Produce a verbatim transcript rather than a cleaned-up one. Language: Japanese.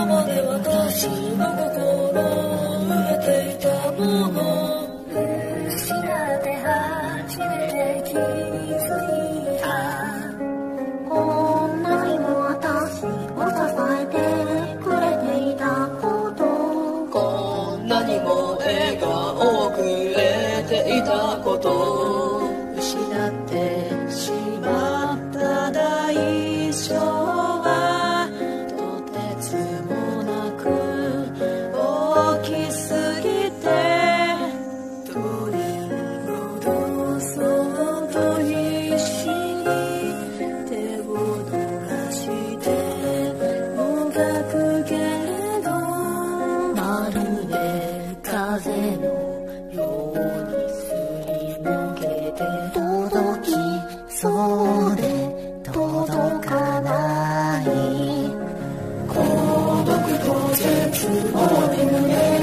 まで私の心植えていたもの失って初めて気づいたこんなにも私を支えてくれていたことこんなにも笑顔をくれていたこと失ってしまった代償はとてつもなく大きすぎて取り戻そうと必死に手を伸ばしてもがくけれどまるで風のようにすり抜けて届きそうで届かない孤独と絶望で胸